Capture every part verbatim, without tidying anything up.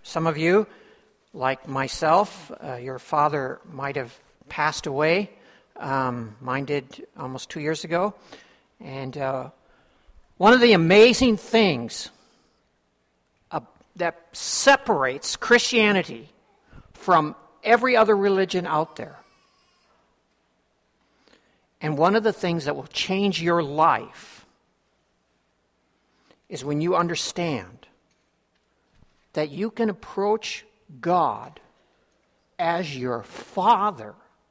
some of you, like myself, uh, your father might have passed away. Um, mine did almost two years ago. And uh, one of the amazing things uh, that separates Christianity from every other religion out there, and one of the things that will change your life, is when you understand that you can approach God as your Father.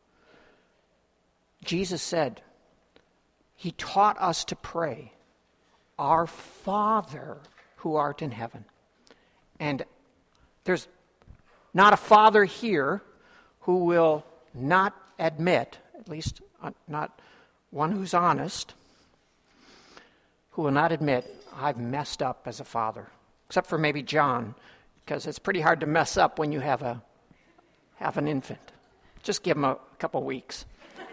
Jesus said, He taught us to pray, "Our Father who art in heaven." And there's not a father here who will not admit, at least not one who's honest, who will not admit, "I've messed up as a father." Except for maybe John, because it's pretty hard to mess up when you have a have an infant. Just give him a couple weeks.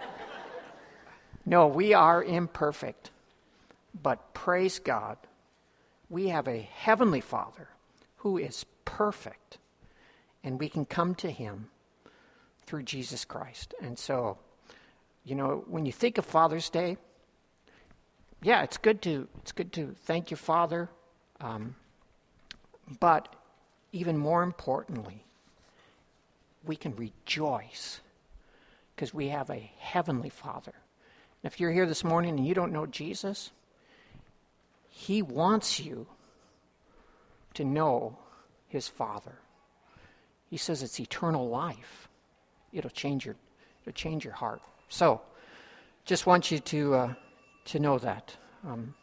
No, we are imperfect. But praise God, we have a heavenly Father who is perfect. And we can come to Him through Jesus Christ. And so, you know, when you think of Father's Day, yeah, it's good to it's good to thank your Father. Um, but even more importantly, we can rejoice because we have a heavenly Father. And if you're here this morning and you don't know Jesus, He wants you to know His Father. He says it's eternal life. It'll change your it'll change your heart. So, just want you to uh, to know that. Um,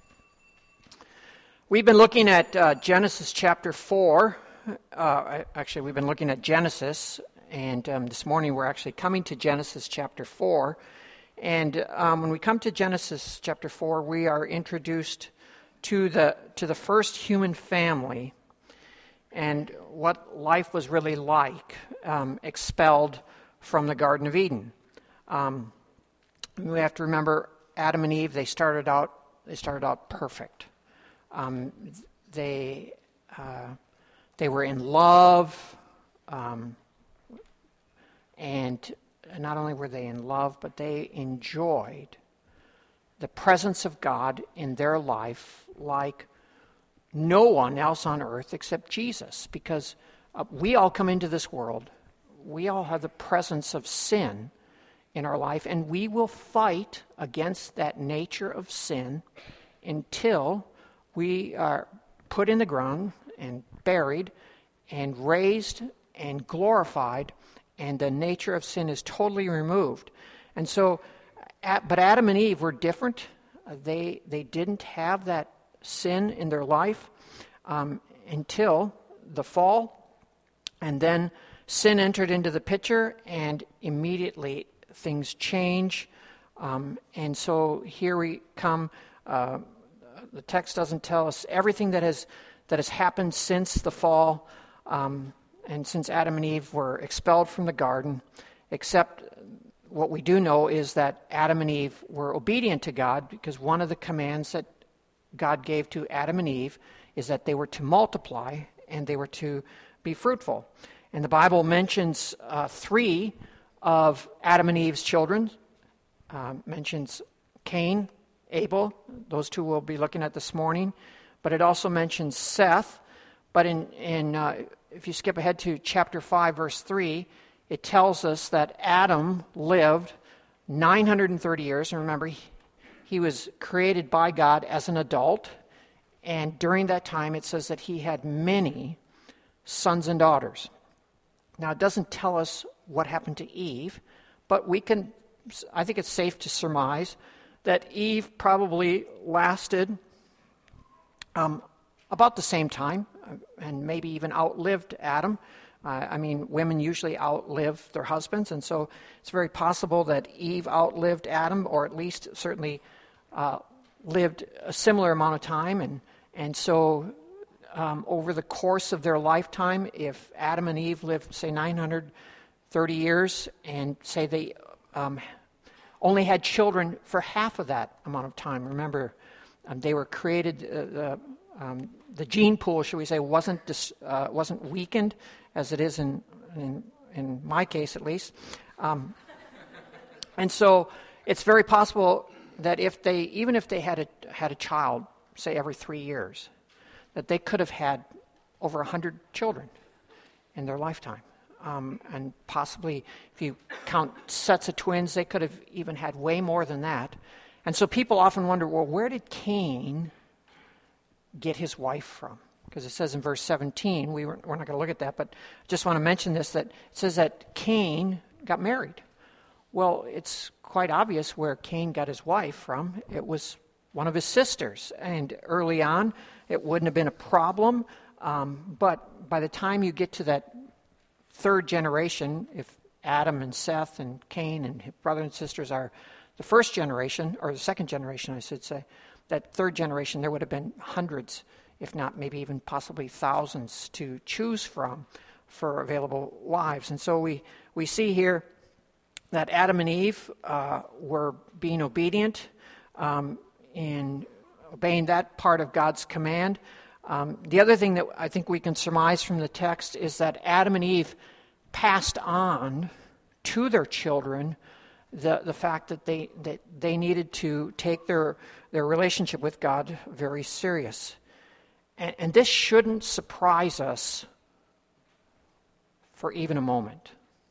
we've been looking at uh, Genesis chapter four. Uh, actually, we've been looking at Genesis, and um, this morning we're actually coming to Genesis chapter four. And um, when we come to Genesis chapter four, we are introduced to the to the first human family and what life was really like, um, expelled from the Garden of Eden. Um, we have to remember Adam and Eve. They started out. They started out perfect. Um, they uh, they were in love, um, and not only were they in love, but they enjoyed the presence of God in their life like no one else on earth except Jesus, because uh, we all come into this world. We all have the presence of sin in our life, and we will fight against that nature of sin until we are put in the ground and buried and raised and glorified, and the nature of sin is totally removed. And so, but Adam and Eve were different. They they didn't have that sin in their life um, until the fall, and then sin entered into the picture, and immediately things change. Um, and so here we come. Uh, the text doesn't tell us everything that has that has happened since the fall, um, and since Adam and Eve were expelled from the garden, except what we do know is that Adam and Eve were obedient to God, because one of the commands that God gave to Adam and Eve is that they were to multiply and they were to be fruitful. And the Bible mentions uh, three of Adam and Eve's children. Uh, mentions Cain, Abel. Those two we'll be looking at this morning. But it also mentions Seth. But in, in uh, if you skip ahead to chapter five, verse three, it tells us that Adam lived nine hundred thirty years. And remember, he, he was created by God as an adult. And during that time, it says that he had many sons and daughters. Now, it doesn't tell us what happened to Eve, but we can, I think it's safe to surmise that Eve probably lasted um, about the same time, and maybe even outlived Adam. Uh, I mean, women usually outlive their husbands, and so it's very possible that Eve outlived Adam, or at least certainly uh, lived a similar amount of time. And, and so um, over the course of their lifetime, if Adam and Eve lived, say, nine hundred thirty years, and say they um, only had children for half of that amount of time. Remember, um, they were created, uh, the um, the gene pool, should we say, wasn't dis, uh, wasn't weakened as it is in in, in my case, at least. Um, and so it's very possible that if they, even if they had a had a child, say every three years, that they could have had over a hundred children in their lifetime. Um, and possibly, if you count sets of twins, they could have even had way more than that. And so people often wonder, well, where did Cain get his wife from? Because it says in verse seventeen, we were, we're not going to look at that, but I just want to mention this, that it says that Cain got married. Well, it's quite obvious where Cain got his wife from. It was one of his sisters. And early on, it wouldn't have been a problem. Um, but by the time you get to that third generation, if Adam and Seth and Cain and his brother and sisters are the first generation, or the second generation, I should say, that third generation, there would have been hundreds, if not maybe even possibly thousands to choose from for available wives. And so we, we see here that Adam and Eve uh, were being obedient um, in obeying that part of God's command. Um, the other thing that I think we can surmise from the text is that Adam and Eve passed on to their children the the fact that they that they needed to take their their relationship with God very serious. And, and this shouldn't surprise us for even a moment.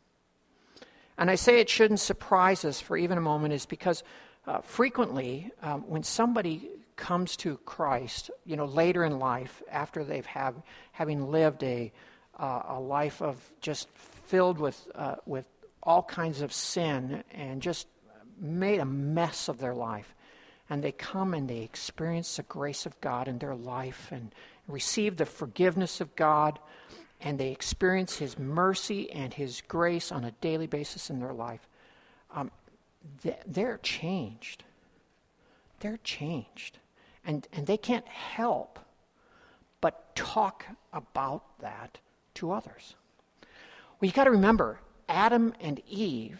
And I say it shouldn't surprise us for even a moment is because uh, frequently um, when somebody comes to Christ, you know, later in life, after they've have having lived a uh, a life of just filled with uh, with all kinds of sin and just made a mess of their life, and they come and they experience the grace of God in their life and receive the forgiveness of God, and they experience His mercy and His grace on a daily basis in their life. Um, they're changed. They're changed. And, and they can't help but talk about that to others. Well, you got to remember, Adam and Eve,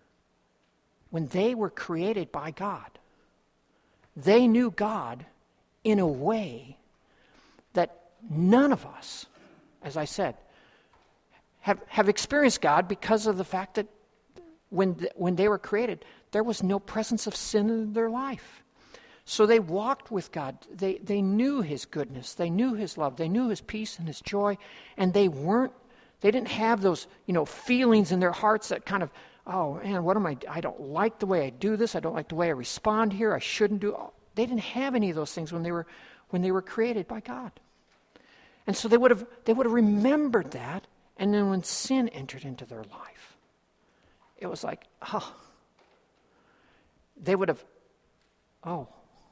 when they were created by God, they knew God in a way that none of us, as I said, have, have experienced God because of the fact that when, the, when they were created, there was no presence of sin in their life. So they walked with God. They they knew His goodness. They knew His love. They knew His peace and His joy. And they weren't, they didn't have those, you know, feelings in their hearts that kind of, oh man, what am I, I don't like the way I do this. I don't like the way I respond here. I shouldn't do, they didn't have any of those things when they were, when they were created by God. And so they would have, they would have remembered that. And then when sin entered into their life, it was like, oh, they would have, oh,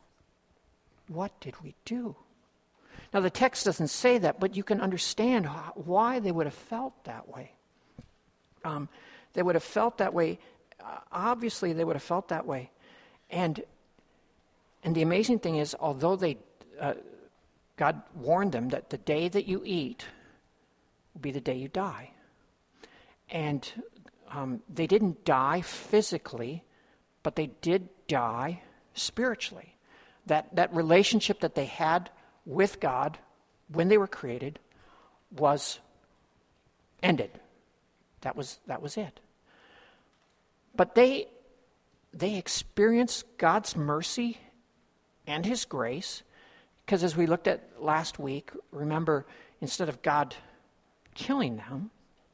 what did we do? Now, the text doesn't say that, but you can understand how, why they would have felt that way. Um, they would have felt that way. Uh, obviously, they would have felt that way. And and the amazing thing is, although they, uh, God warned them that the day that you eat will be the day you die. And um, they didn't die physically, but they did die spiritually. That that relationship that they had with God when they were created was ended. That was that was it. But they they experienced God's mercy and His grace, because as we looked at last week, remember, instead of God killing them,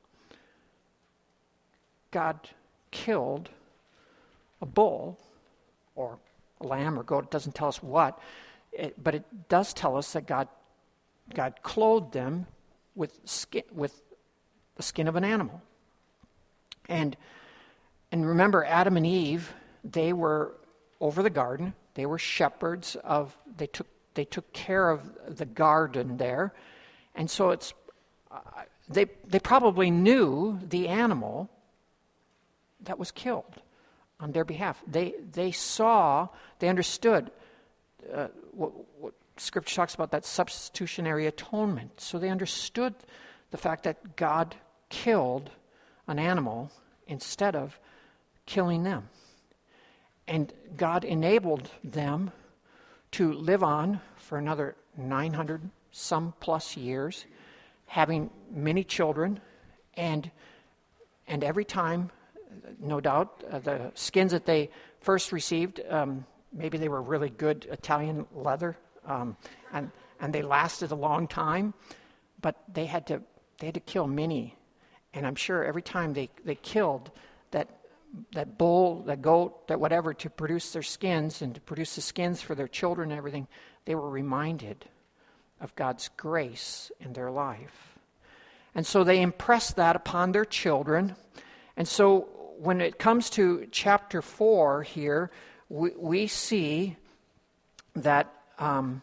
God killed a bull or a lamb or goat. It doesn't tell us what, it, but it does tell us that God God clothed them with skin, with the skin of an animal. And and remember, Adam and Eve, they were over the garden. They were shepherds of. They took they took care of the garden there, and so it's uh, they they probably knew the animal that was killed on their behalf. They they saw, they understood uh, what, what Scripture talks about, that substitutionary atonement. So they understood the fact that God killed an animal instead of killing them. And God enabled them to live on for another nine hundred some plus years, having many children, and and every time, no doubt, uh, the skins that they first received, um, maybe they were really good Italian leather, um, and and they lasted a long time, but they had to they had to kill many, and I'm sure every time they, they killed that that bull, that goat, that whatever, to produce their skins and to produce the skins for their children and everything, they were reminded of God's grace in their life. And so they impressed that upon their children. And so when it comes to chapter four here, we, we see that um,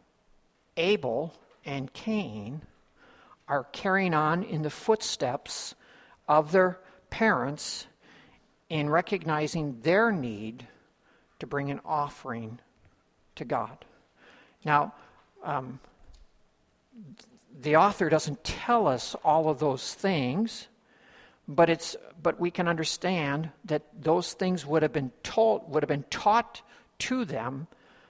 Abel and Cain are carrying on in the footsteps of their parents in recognizing their need to bring an offering to God. Now, um, the author doesn't tell us all of those things, but it's but we can understand that those things would have been told, would have been taught to them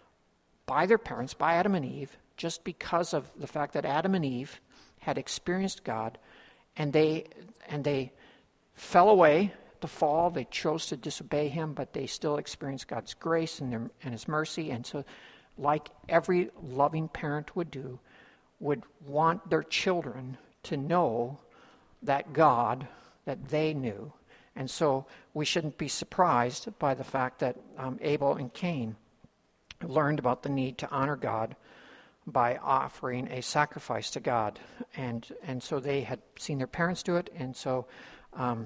by their parents, by Adam and Eve, just because of the fact that Adam and Eve had experienced God, and they and they fell away. The fall, they chose to disobey him, but they still experienced God's grace and, their, and his mercy. And so, like every loving parent would do, would want their children to know that God that they knew. And so we shouldn't be surprised by the fact that um, Abel and Cain learned about the need to honor God by offering a sacrifice to God. And and so they had seen their parents do it, and so um,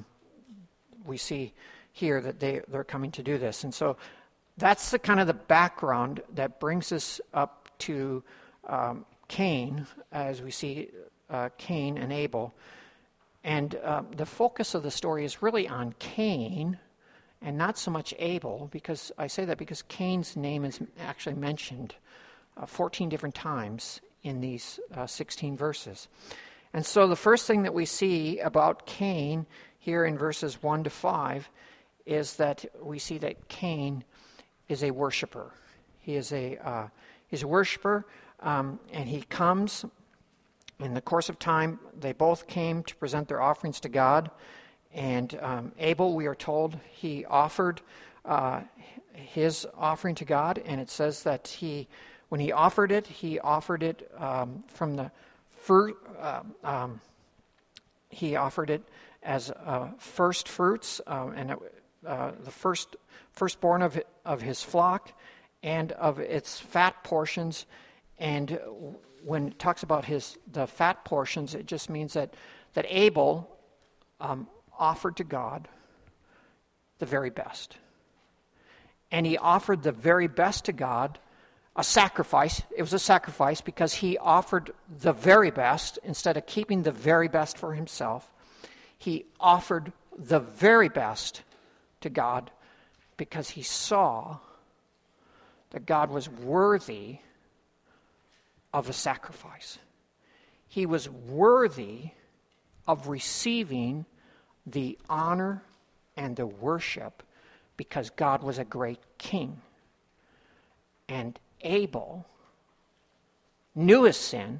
we see here that they, they're coming to do this. And so that's the kind of the background that brings us up to um, Cain, as we see uh, Cain and Abel. And uh, the focus of the story is really on Cain and not so much Abel, because I say that because Cain's name is actually mentioned uh, fourteen different times in these uh, sixteen verses. And so the first thing that we see about Cain here in verses one to five is that we see that Cain is a worshiper. He is a uh, he's a worshiper, um, and he comes in the course of time. They both came to present their offerings to God, and um, Abel, we are told, he offered uh, his offering to God, and it says that he, when he offered it, he offered it um, from the fruit. Uh, um, he offered it as uh, first fruits, um, and it, uh, the first firstborn of of his flock, and of its fat portions. And when it talks about his the fat portions, it just means that that Abel um, offered to God the very best, and he offered the very best to God, a sacrifice. It was a sacrifice because he offered the very best instead of keeping the very best for himself. He offered the very best to God because he saw that God was worthy of a sacrifice. He was worthy of receiving the honor and the worship because God was a great king. And Abel knew his sin.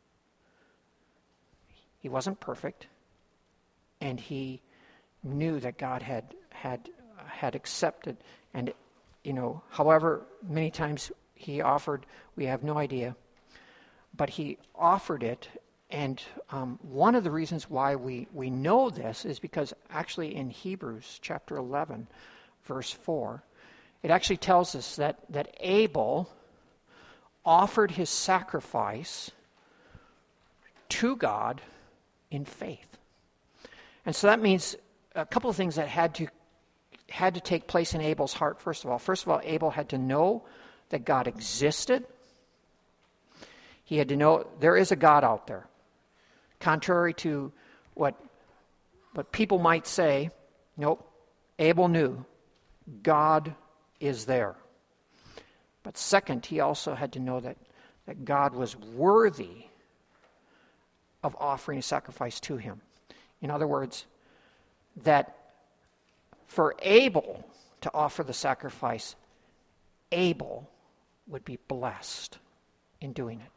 He wasn't perfect. And he knew that God had had had accepted, and you know, however many times he offered, we have no idea. But he offered it, and um, one of the reasons why we, we know this is because actually in Hebrews chapter eleven, verse four, it actually tells us that, that Abel offered his sacrifice to God in faith. And so that means a couple of things that had to had to take place in Abel's heart, first of all. First of all, Abel had to know that God existed. He had to know there is a God out there. Contrary to what, what people might say, nope, Abel knew God is there. But second, he also had to know that, that God was worthy of offering a sacrifice to him. In other words, that for Abel to offer the sacrifice, Abel would be blessed in doing it.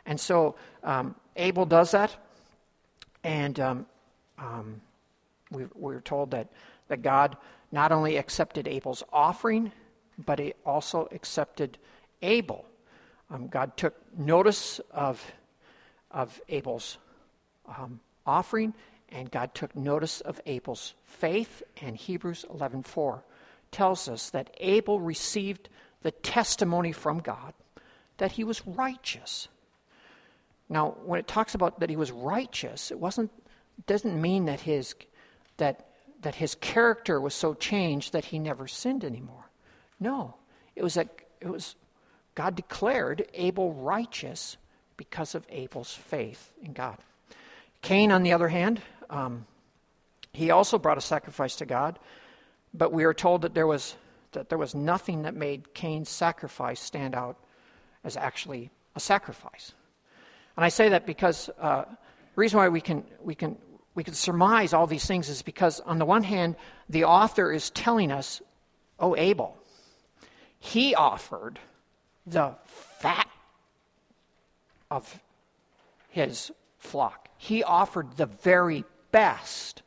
And so um, Abel does that, and um, um, we, we were told that, that God not only accepted Abel's offering, but he also accepted Abel. Um, God took notice of, of Abel's um, offering, and God took notice of Abel's faith, and Hebrews eleven four tells us that Abel received the testimony from God that he was righteous. Now, when it talks about that he was righteous, it wasn't it doesn't mean that his that that his character was so changed that he never sinned anymore. No, it was that it was God declared Abel righteous because of Abel's faith in God. Cain, on the other hand, um, he also brought a sacrifice to God, but we are told that there was that there was nothing that made Cain's sacrifice stand out as actually a sacrifice. And I say that because uh, the reason why we can we can we can surmise all these things is because on the one hand, the author is telling us, oh, Abel, he offered the fat of his flock. He offered the very best.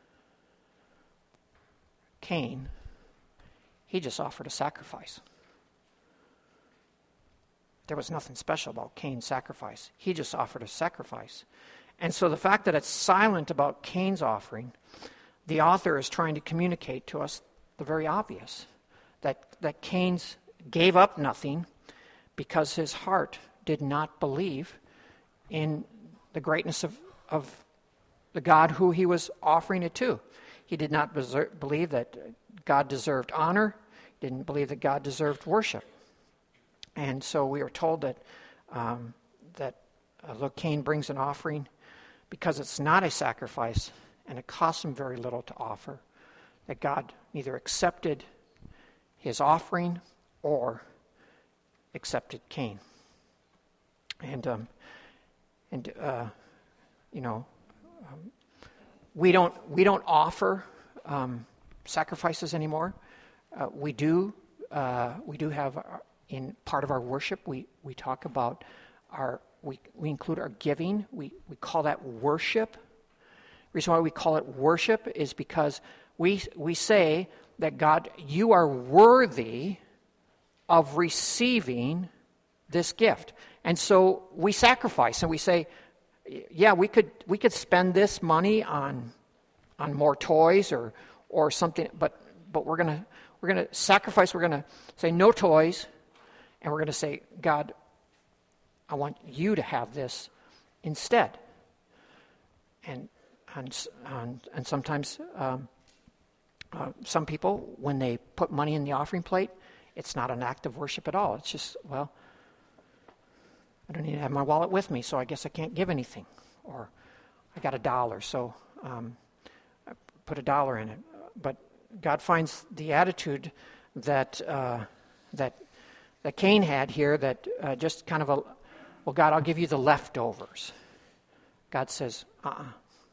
Cain, he just offered a sacrifice. There was nothing special about Cain's sacrifice. He just offered a sacrifice. And so the fact that it's silent about Cain's offering, the author is trying to communicate to us the very obvious, that, that Cain gave up nothing because his heart did not believe in the greatness of, of the God who he was offering it to. He did not beser- believe that God deserved honor, didn't believe that God deserved worship. And so we are told that um, that uh, look, Cain brings an offering because it's not a sacrifice and it costs him very little to offer, that God neither accepted his offering or accepted Cain. And um, and uh, you know, um, we don't we don't offer um, sacrifices anymore. Uh, we do uh, we do have. Our, In part of our worship, we, we talk about our, we, we include our giving. We, we call that worship. The reason why we call it worship is because we, we say that God, you are worthy of receiving this gift. And so we sacrifice and we say, yeah, we could we could spend this money on on more toys or or something, but but we're gonna we're gonna sacrifice, we're gonna say no toys. And we're going to say, God, I want you to have this instead. And and and, and sometimes um, uh, some people, when they put money in the offering plate, it's not an act of worship at all. It's just, well, I don't need to have my wallet with me, so I guess I can't give anything. Or I got a dollar, so um, I put a dollar in it. But God finds the attitude that uh, that. that Cain had here, that uh, just kind of a, well, God, I'll give you the leftovers. God says, uh-uh,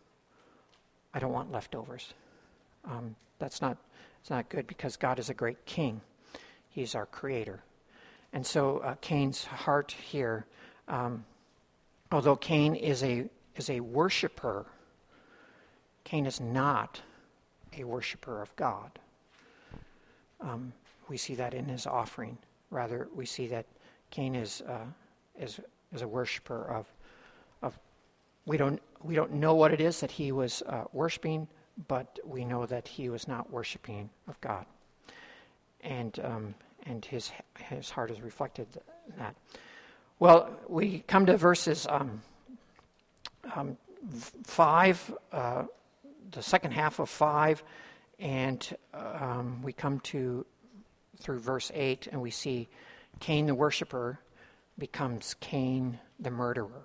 I don't want leftovers. Um, that's not, it's not good because God is a great king. He's our creator. And so uh, Cain's heart here, um, although Cain is a is a worshiper, Cain is not a worshiper of God. Um, we see that in his offering. Rather, we see that Cain is uh, is is a worshiper of of. We don't we don't know what it is that he was uh, worshiping, but we know that he was not worshiping of God, and um, and his his heart is reflected in that. Well, we come to verses um, um, five, uh, the second half of five, and um, we come to. through verse eight, and we see Cain the worshiper becomes Cain the murderer.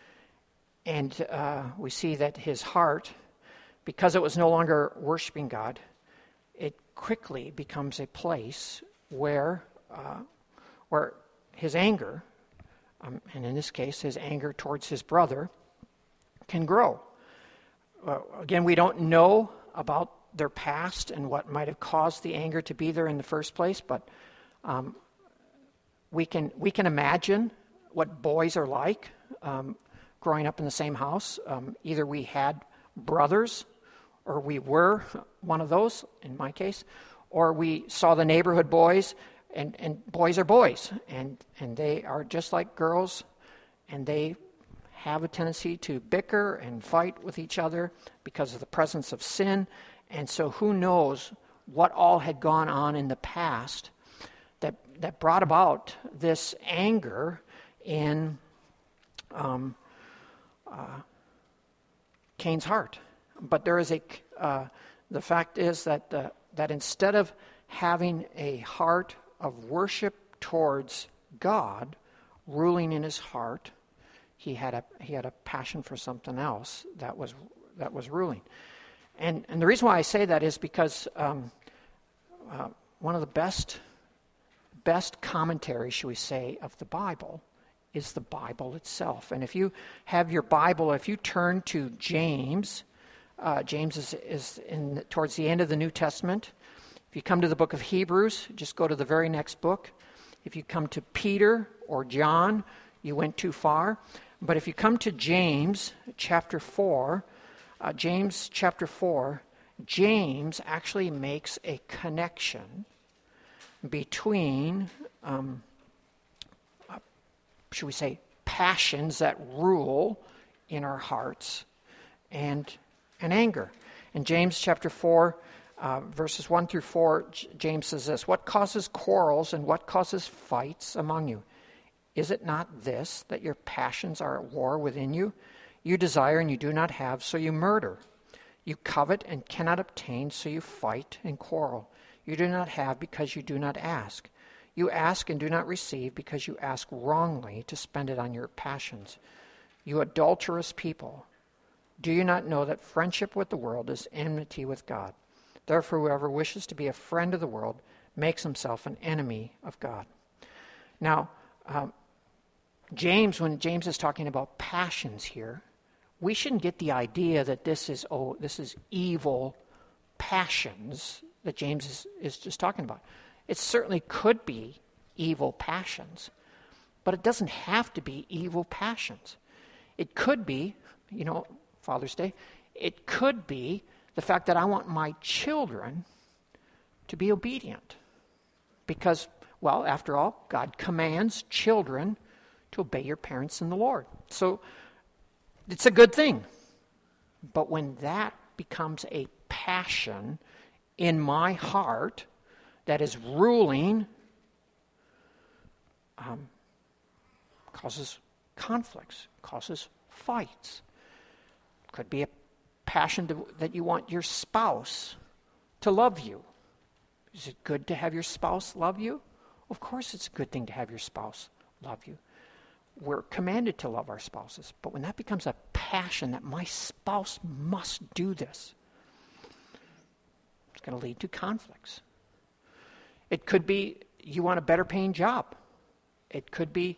And uh, we see that his heart, because it was no longer worshiping God, it quickly becomes a place where uh, where his anger, um, and in this case his anger towards his brother, can grow. Uh, again, we don't know about their past and what might have caused the anger to be there in the first place, but um, we can we can imagine what boys are like. um, growing up in the same house. Um, either we had brothers, or we were one of those, in my case, or we saw the neighborhood boys, and, and boys are boys, and, and they are just like girls, and they have a tendency to bicker and fight with each other because of the presence of sin. And so who knows what all had gone on in the past that that brought about this anger in um, uh, Cain's heart. But there is a, uh, the fact is that uh, that instead of having a heart of worship towards God ruling in his heart, he had a he had a passion for something else that was that was ruling. And and the reason why I say that is because um, uh, one of the best best commentaries, shall we say, of the Bible is the Bible itself. And if you have your Bible, if you turn to James, uh, James is, is in towards the end of the New Testament. If you come to the book of Hebrews, just go to the very next book. If you come to Peter or John, you went too far. But if you come to James chapter four, uh, James chapter four, James actually makes a connection between, um, uh, should we say, passions that rule in our hearts and, and anger. In James chapter four, uh, verses one through four, J- James says this: "What causes quarrels and what causes fights among you? Is it not this, that your passions are at war within you? You desire and you do not have, so you murder. You covet and cannot obtain, so you fight and quarrel. You do not have because you do not ask. You ask and do not receive because you ask wrongly to spend it on your passions. You adulterous people, do you not know that friendship with the world is enmity with God? Therefore, whoever wishes to be a friend of the world makes himself an enemy of God." Now, um, James, when James is talking about passions here, we shouldn't get the idea that this is, oh, this is evil passions that James is, is just talking about. It certainly could be evil passions, but it doesn't have to be evil passions. It could be, you know, Father's Day, it could be the fact that I want my children to be obedient. Because, well, after all, God commands children to obey your parents in the Lord. So it's a good thing. But when that becomes a passion in my heart that is ruling, um, causes conflicts, causes fights. Could be a passion to, that you want your spouse to love you. Is it good to have your spouse love you? Of course it's a good thing to have your spouse love you. We're commanded to love our spouses. But when that becomes a passion that my spouse must do this, it's going to lead to conflicts. It could be you want a better paying job. It could be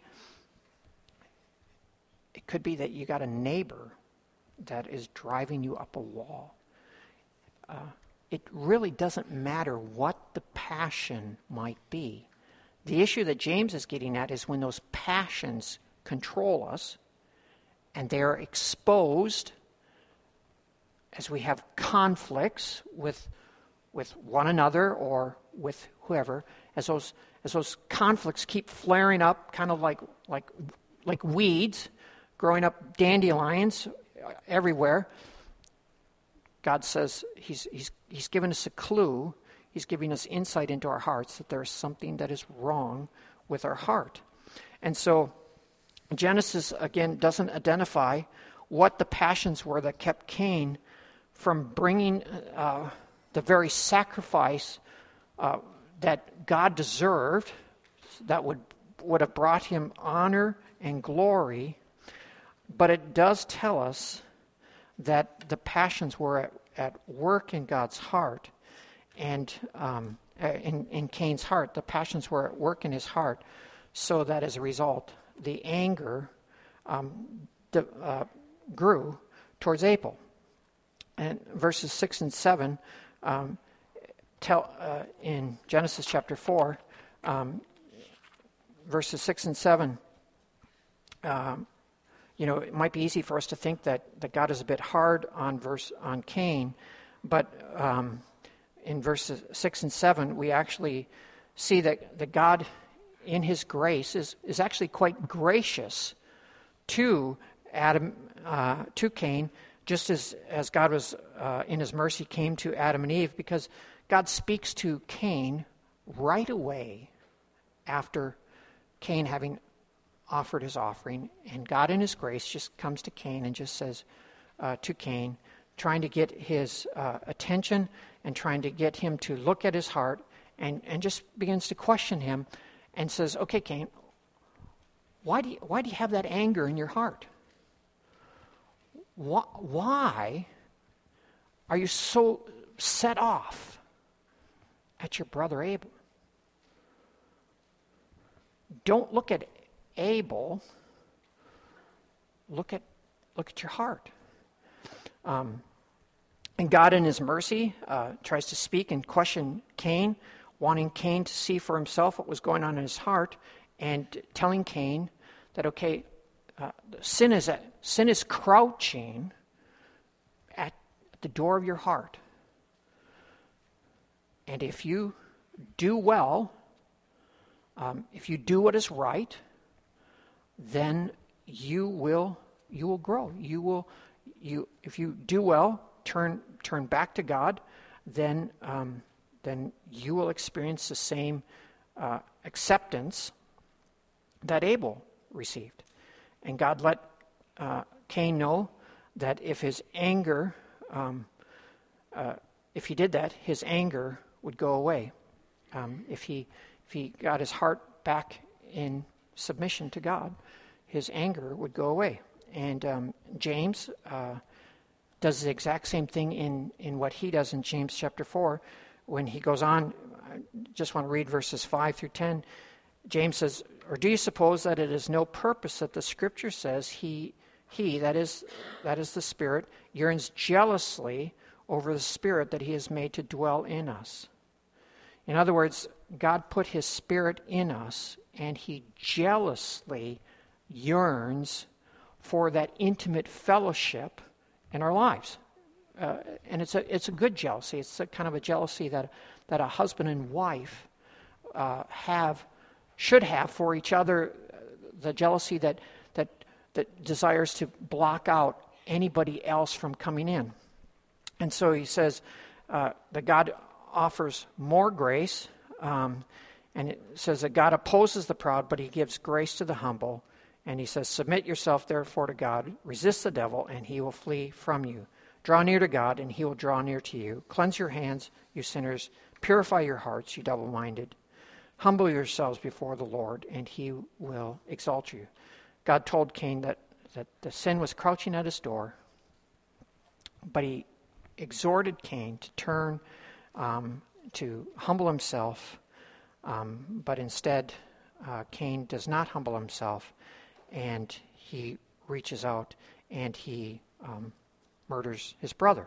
it could be that you got a neighbor that is driving you up a wall. Uh, it really doesn't matter what the passion might be. The issue that James is getting at is when those passions control us and they are exposed as we have conflicts with with one another or with whoever, as those as those conflicts keep flaring up, kind of like like like weeds, growing up dandelions everywhere. God says he's he's he's given us a clue. He's giving us insight into our hearts that there's something that is wrong with our heart. And so Genesis, again, doesn't identify what the passions were that kept Cain from bringing uh, the very sacrifice uh, that God deserved, that would would have brought him honor and glory. But it does tell us that the passions were at, at work in God's heart, and um, in, in Cain's heart. The passions were at work in his heart, so that as a result, the anger um, the, uh, grew towards Abel. And verses six and seven um, tell uh, in Genesis chapter four, um, verses six and seven. Um, you know, it might be easy for us to think that, that God is a bit hard on verse on Cain, but um, in verses six and seven, we actually see that, that God, in his grace, is, is actually quite gracious to Adam, uh, to Cain, just as, as God was, uh, in his mercy, came to Adam and Eve, because God speaks to Cain right away after Cain having offered his offering, and God in his grace just comes to Cain and just says uh, to Cain, trying to get his uh, attention and trying to get him to look at his heart, and, and just begins to question him and says, okay, Cain, why do you, why do you have that anger in your heart? Why, why are you so set off at your brother Abel? Don't look at Abel. Look at look at your heart. Um, and God, in his mercy, uh, tries to speak and question Cain, wanting Cain to see for himself what was going on in his heart, and telling Cain that, okay, uh, sin is at, sin is crouching at the door of your heart, and if you do well, um, if you do what is right, then you will you will grow. You will you if you do well, turn turn back to God, then um, then you will experience the same uh, acceptance that Abel received. And God let uh, Cain know that if his anger, um, uh, if he did that, his anger would go away. Um, if he if he got his heart back in submission to God, his anger would go away. And um, James uh, does the exact same thing in, in what he does in James chapter four. When he goes on, I just want to read verses five through ten. James says, or do you suppose that it is no purpose that the scripture says he, he that is, that is the Spirit, yearns jealously over the Spirit that he has made to dwell in us? In other words, God put his Spirit in us, and he jealously yearns for that intimate fellowship in our lives. Uh, and it's a it's a good jealousy. It's a kind of a jealousy that that a husband and wife uh, have, should have for each other, the jealousy that that that desires to block out anybody else from coming in. And so he says uh, that God offers more grace, um, and it says that God opposes the proud, but he gives grace to the humble. And he says, submit yourself therefore to God, resist the devil, and he will flee from you. Draw near to God, and he will draw near to you. Cleanse your hands, you sinners. Purify your hearts, you double-minded. Humble yourselves before the Lord, and he will exalt you. God told Cain that, that the sin was crouching at his door, but he exhorted Cain to turn, um, to humble himself, um, but instead uh, Cain does not humble himself, and he reaches out and he um, murders his brother.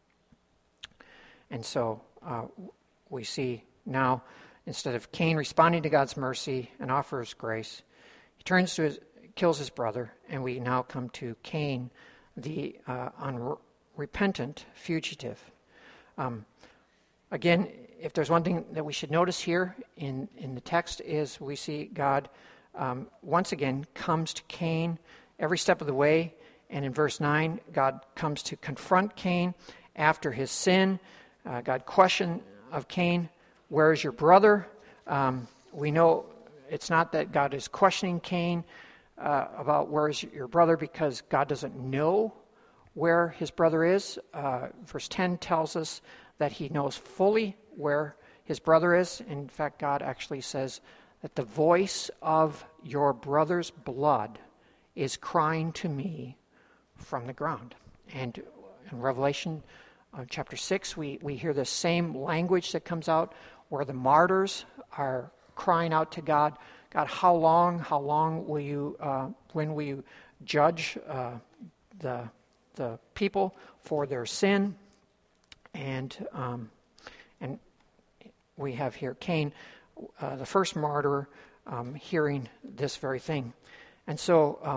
And so uh, we see now, instead of Cain responding to God's mercy and offers grace, he turns to his, kills his brother, and we now come to Cain, the uh, unrepentant fugitive. Um, again, if there's one thing that we should notice here in, in the text, is we see God um, once again comes to Cain every step of the way. And in verse nine, God comes to confront Cain after his sin. Uh, God questioned of Cain, where is your brother? Um, we know it's not that God is questioning Cain uh, about where is your brother, because God doesn't know where his brother is. Uh, verse ten tells us that he knows fully where his brother is. In fact, God actually says that the voice of your brother's blood is crying to me from the ground. And in Revelation uh, chapter six, we, we hear the same language that comes out where the martyrs are crying out to God, God, how long, how long will you, uh, when will you judge uh, the the people for their sin? And um, and we have here Cain, uh, the first martyr, um, hearing this very thing. And so um,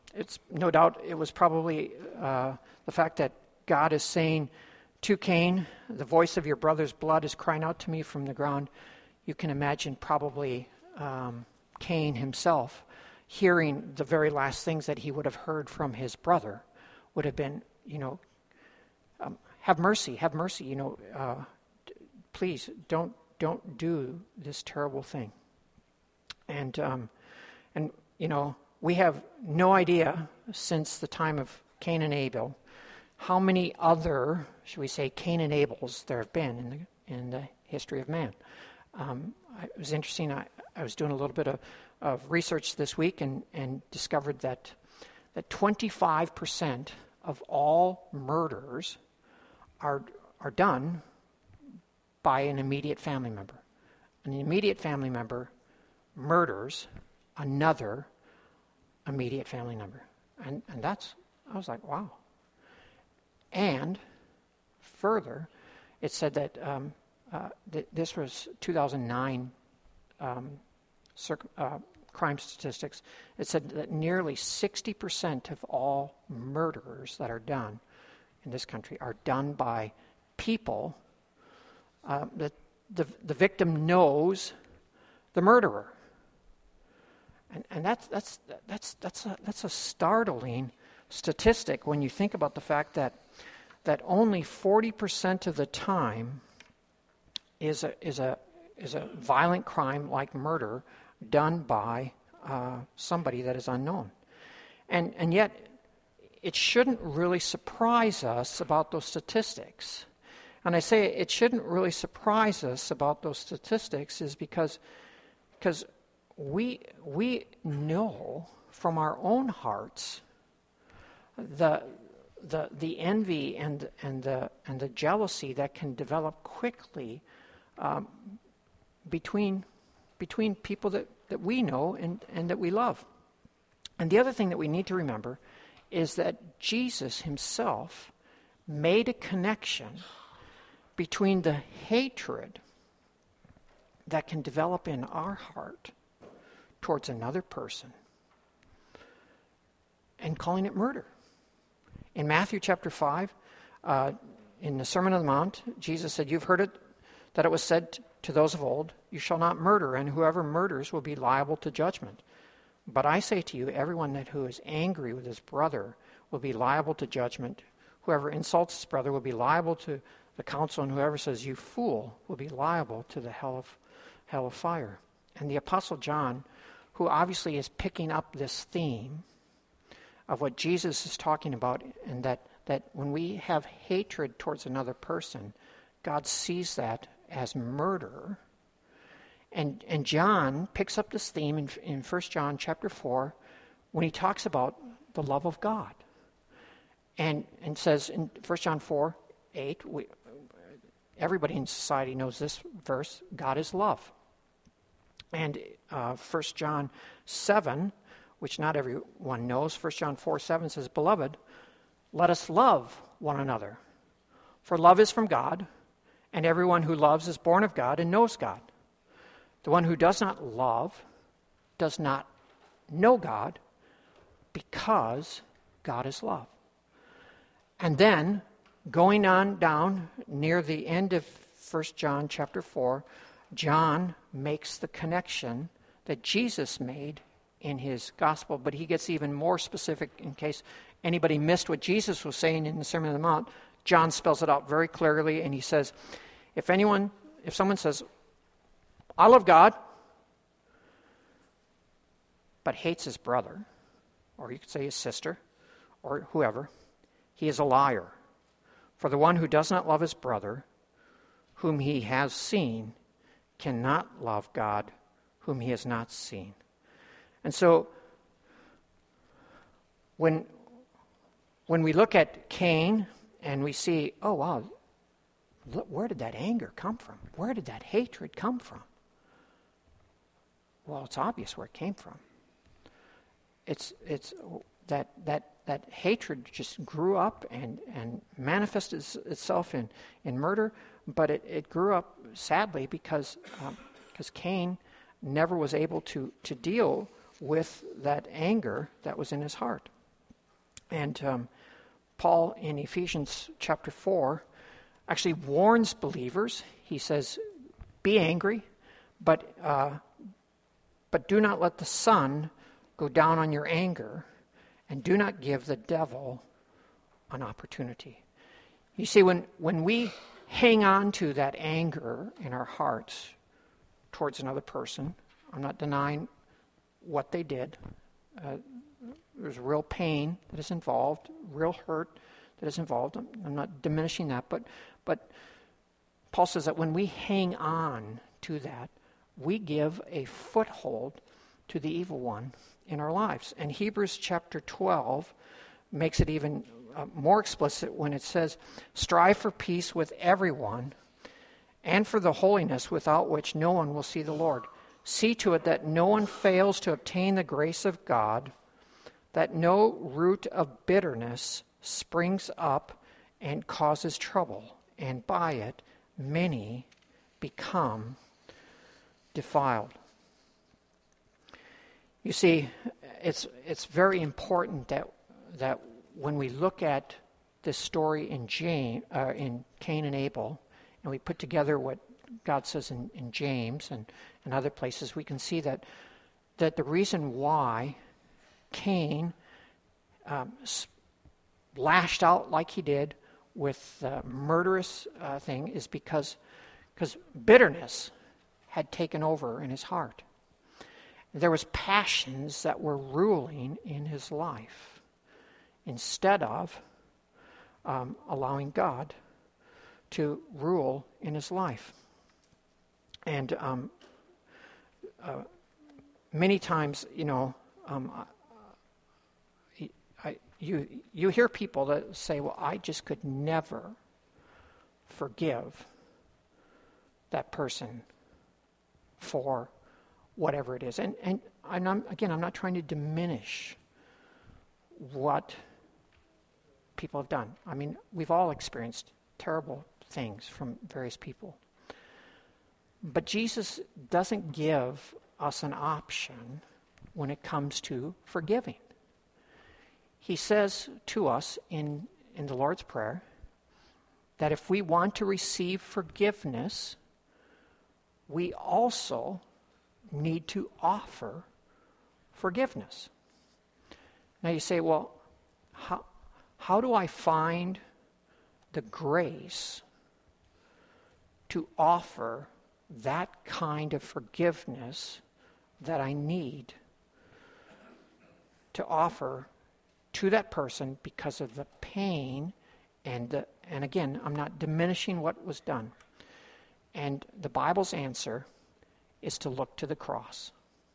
it's no doubt it was probably uh, the fact that God is saying to Cain, the voice of your brother's blood is crying out to me from the ground. You can imagine probably um, Cain himself hearing the very last things that he would have heard from his brother would have been, you know, um, have mercy, have mercy, you know, uh, please don't don't do this terrible thing. And um, and you know, we have no idea since the time of Cain and Abel how many other, should we say, Cain and Abels there have been in the in the history of man. Um, it was interesting. I, I was doing a little bit of, of research this week and, and discovered that that twenty-five percent of all murders are are done by an immediate family member. An immediate family member murders another immediate family member. And and that's, I was like, wow. And further, it said that um, uh, th- this was two thousand nine um, circ- uh, crime statistics. It said that nearly sixty percent of all murders that are done in this country are done by people uh, that the the victim knows the murderer. And and that's that's that's that's a, that's a startling statistic when you think about the fact that that only forty percent of the time is a is a is a violent crime like murder done by uh, somebody that is unknown. And and yet it shouldn't really surprise us about those statistics. And I say it shouldn't really surprise us about those statistics is because because we we know from our own hearts the the the envy and and the and the jealousy that can develop quickly um, between between people that, that we know and, and that we love. And the other thing that we need to remember is that Jesus himself made a connection between the hatred that can develop in our heart towards another person and calling it murder. In Matthew chapter five, uh, in the Sermon on the Mount, Jesus said, you've heard it, that it was said to those of old, you shall not murder, and whoever murders will be liable to judgment. But I say to you, everyone that who is angry with his brother will be liable to judgment. Whoever insults his brother will be liable to the council, and whoever says, you fool, will be liable to the hell of, hell of fire. And the Apostle John, who obviously is picking up this theme of what Jesus is talking about, and that, that when we have hatred towards another person, God sees that as murder. And and John picks up this theme in, in First John chapter four when he talks about the love of God. And and says in First John four, eight, we, everybody in society knows this verse, God is love. And uh, First John seven, which not everyone knows, First John four, seven says, Beloved, let us love one another. For love is from God, and everyone who loves is born of God and knows God. The one who does not love does not know God, because God is love. And then, going on down near the end of First John chapter four, John makes the connection that Jesus made in his gospel, but he gets even more specific in case anybody missed what Jesus was saying in the Sermon on the Mount. John spells it out very clearly, and he says, if anyone, if someone says, I love God, but hates his brother, or you could say his sister, or whoever, he is a liar. For the one who does not love his brother, whom he has seen, cannot love God, whom he has not seen. And so, when when we look at Cain and we see, oh wow, look, where did that anger come from? Where did that hatred come from? Well, it's obvious where it came from. It's it's that that that hatred just grew up and, and manifested itself in, in murder, but it, it grew up sadly because um, because Cain never was able to, to deal with that anger that was in his heart. And um, Paul in Ephesians chapter four actually warns believers. He says, be angry, but uh, but do not let the sun go down on your anger, and do not give the devil an opportunity. You see, when, when we hang on to that anger in our hearts towards another person, I'm not denying what they did. Uh, there's real pain that is involved, real hurt that is involved. I'm, I'm not diminishing that, but but Paul says that when we hang on to that, we give a foothold to the evil one in our lives. And Hebrews chapter twelve makes it even uh, more explicit when it says, strive for peace with everyone and for the holiness without which no one will see the Lord. See to it that no one fails to obtain the grace of God, that no root of bitterness springs up and causes trouble, and by it many become defiled. You see, it's it's very important that that when we look at this story in James, uh, in Cain and Abel, and we put together what God says in, in James and, and other places, we can see that that the reason why Cain um, lashed out like he did with the murderous uh, thing is because because bitterness had taken over in his heart. There was passions that were ruling in his life instead of um, allowing God to rule in his life. And um, uh, many times, you know, um, I, I, you you hear people that say, well, I just could never forgive that person for whatever it is. And and I'm not, again, I'm not trying to diminish what people have done. I mean, we've all experienced terrible things from various people. But Jesus doesn't give us an option when it comes to forgiving. He says to us in, in the Lord's Prayer that if we want to receive forgiveness, we also need to offer forgiveness. Now you say, well, how, how do I find the grace to offer that kind of forgiveness that I need to offer to that person because of the pain and the, and again, I'm not diminishing what was done. And the Bible's answer is to look to the cross.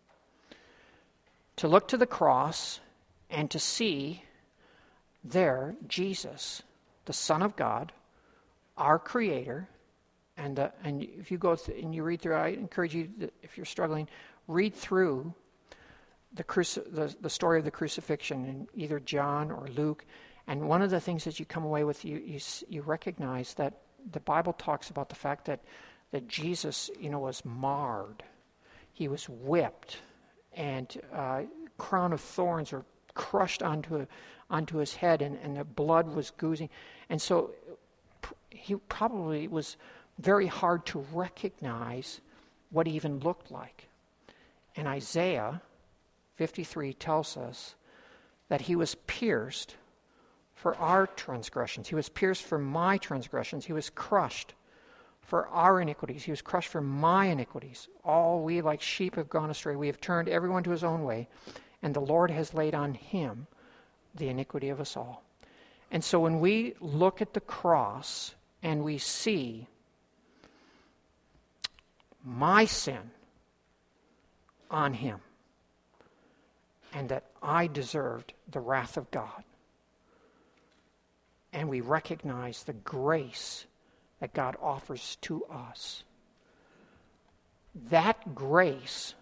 To look to the cross and to see there Jesus, the Son of God, our Creator. And uh, and if you go th- and you read through, I encourage you, that if you're struggling, read through the, cruci- the the story of the crucifixion in either John or Luke. And one of the things that you come away with, you you, you recognize that the Bible talks about the fact that that Jesus, you know, was marred. He was whipped, and uh, crown of thorns were crushed onto onto his head, and, and the blood was oozing. And so pr- he probably was very hard to recognize what he even looked like. And Isaiah fifty-three tells us that he was pierced for our transgressions. He was pierced for my transgressions. He was crushed for our iniquities. He was crushed for my iniquities. All we like sheep have gone astray. We have turned everyone to his own way, and the Lord has laid on him the iniquity of us all. And so when we look at the cross and we see my sin on him, and that I deserved the wrath of God, and we recognize the grace that God offers to us, that grace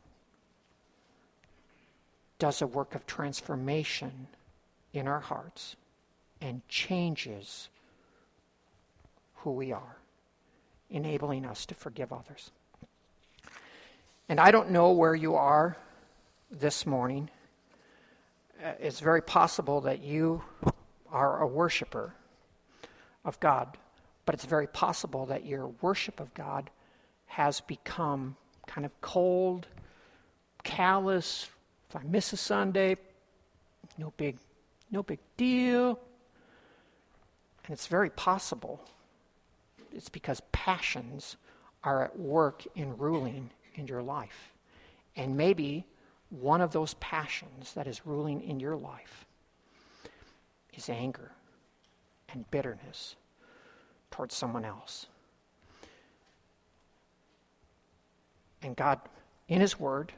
does a work of transformation in our hearts and changes who we are, enabling us to forgive others. And I don't know where you are this morning it's very possible that you are a worshiper of God, but it's very possible that your worship of God has become kind of cold, callous. If I miss a Sunday, no big, no big deal. And it's very possible it's because passions are at work in ruling in your life. And maybe one of those passions that is ruling in your life is anger and bitterness towards someone else. And God, in His Word,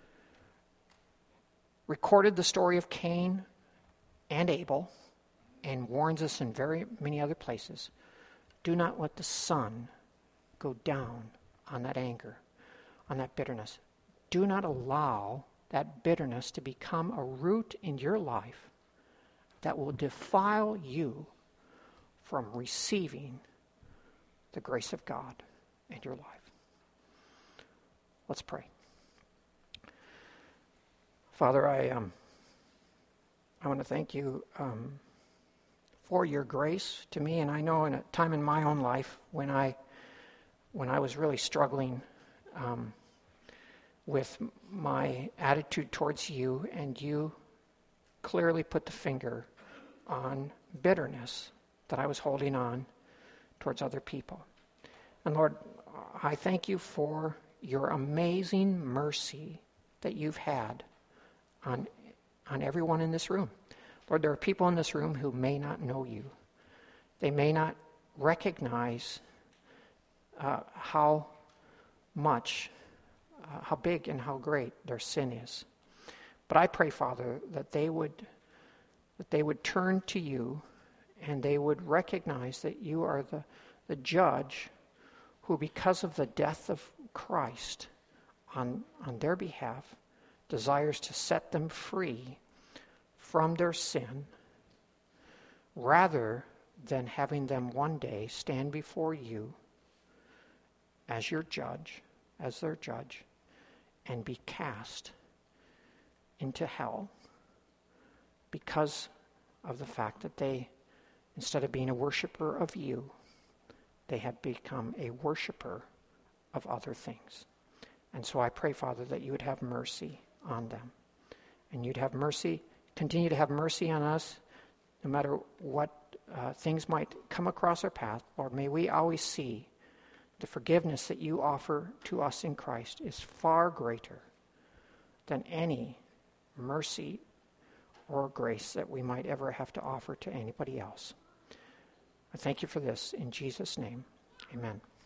recorded the story of Cain and Abel and warns us in very many other places. Do not let the sun go down on that anger, on that bitterness. Do not allow that bitterness to become a root in your life that will defile you from receiving the grace of God in your life. Let's pray. Father, I um, I want to thank you um, for your grace to me, and I know in a time in my own life when I when I was really struggling um, with my attitude towards you, and you clearly put the finger on bitterness that I was holding on towards other people. And Lord, I thank you for your amazing mercy that you've had on on everyone in this room. Lord, there are people in this room who may not know you. They may not recognize uh, how much, uh, how big and how great their sin is. But I pray, Father, that they would that they would turn to you and they would recognize that you are the, the judge who, because of the death of Christ on, on their behalf, desires to set them free from their sin, rather than having them one day stand before you as your judge, as their judge, and be cast into hell because of the fact that they, instead of being a worshiper of you, they have become a worshiper of other things. And so I pray, Father, that you would have mercy on them. And you'd have mercy, continue to have mercy on us, no matter what uh, things might come across our path. Lord, may we always see the forgiveness that you offer to us in Christ is far greater than any mercy or grace that we might ever have to offer to anybody else. I thank you for this in Jesus' name. Amen.